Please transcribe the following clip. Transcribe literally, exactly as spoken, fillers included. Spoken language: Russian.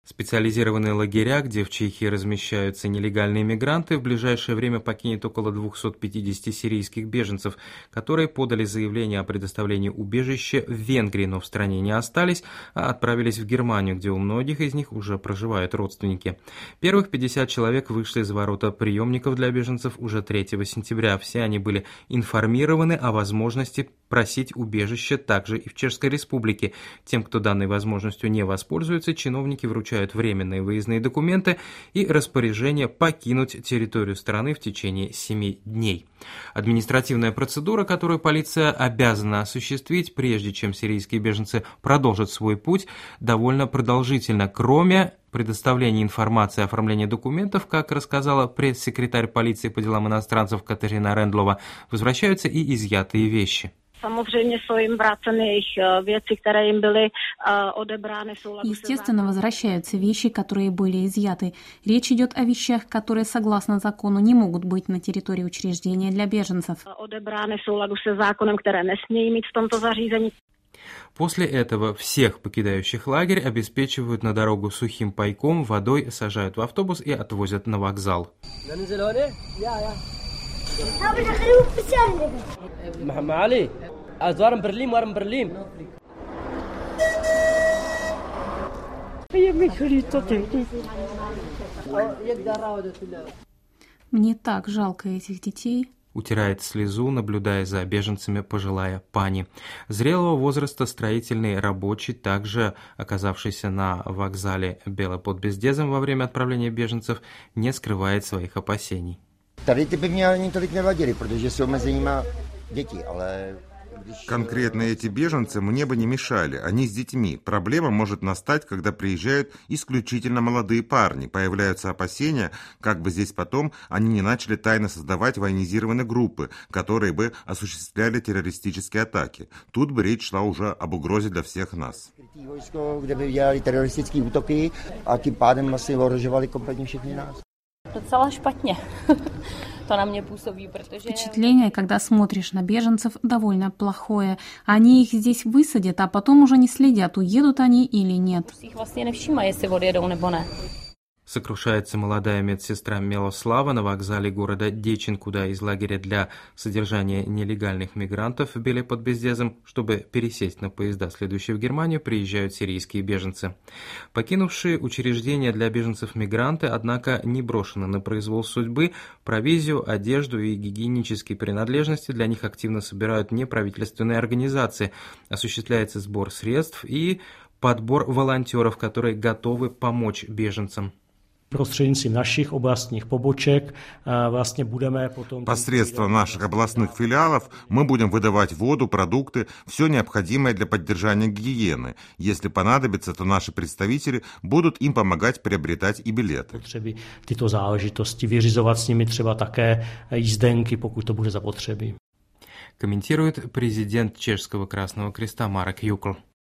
Специализированные лагеря, где в Чехии размещаются нелегальные мигранты, в ближайшее время покинет около двухсот пятидесяти сирийских беженцев, которые подали заявление о предоставлении убежища в Венгрии, но в стране не остались, а отправились в Германию, где у многих из них уже проживают родственники. Первых пятьдесят человек вышли из ворота приемников для беженцев уже третьего сентября. Все они были информированы о возможности просить убежище также и в Чешской Республике. Тем, кто данной возможностью не воспользуется, чиновники вручают временные выездные документы и распоряжение покинуть территорию страны в течение семи дней. Административная процедура, которую полиция обязана осуществить, прежде чем сирийские беженцы продолжат свой путь, довольно продолжительна. Кроме предоставления информации и оформления документов, как рассказала пресс-секретарь полиции по делам иностранцев Катерина Рендлова, возвращаются и изъятые вещи. Естественно, возвращаются вещи, которые были изъяты. Речь идет о вещах, которые, согласно закону, не могут быть на территории учреждения для беженцев. После этого всех покидающих лагерь обеспечивают на дорогу сухим пайком, водой, сажают в автобус и отвозят на вокзал. Мне так жалко этих детей. Утирает слезу, наблюдая за беженцами пожилая пани. Зрелого возраста строительный рабочий, также оказавшийся на вокзале Беле под Бездезом во время отправления беженцев, не скрывает своих опасений. Tady ty by mě ani tolik nevadily, protože jsou mezi nimi děti, ale... Конкретно эти беженцы мне бы не мешали, они с детьми. Проблема может настать, когда приезжают исключительно молодые парни. Появляются опасения, как бы здесь потом они не начали тайно создавать военизированные группы, которые бы осуществляли террористические атаки. Тут бы речь шла уже об угрозе для всех нас. Kde by dělali teroristické útoky a tím pádem asi ohrožovali kompletně všechny nás. Docela špatně. To na mě působí, protože... Впечатление, когда смотришь на беженцев, довольно плохое. Они их здесь высадят, а потом уже не следят, уедут они или нет. Их vlastně nevšímají, jestli odjedou nebo ne. Сокрушается молодая медсестра Милослава на вокзале города Дечин, куда из лагеря для содержания нелегальных мигрантов в Беле под Бездезом, чтобы пересесть на поезда, следующие в Германию, приезжают сирийские беженцы. Покинувшие учреждения для беженцев-мигранты, однако, не брошены на произвол судьбы. Провизию, одежду и гигиенические принадлежности для них активно собирают неправительственные организации. Осуществляется сбор средств и подбор волонтеров, которые готовы помочь беженцам. Посредством наших областных побочек vlastně budeme potom... Посредством наших областных филиалов мы будем выдавать воду, продукты, все необходимое для поддержания гигиены. Если понадобится, то наши представители будут им помогать приобретать и билеты. Potřeby tyto záležitosti, vyřizovat s nimi třeba také jízdenky, pokud to bude zapotřebí. Комментирует президент Чешского Красного Креста Марек Юкл.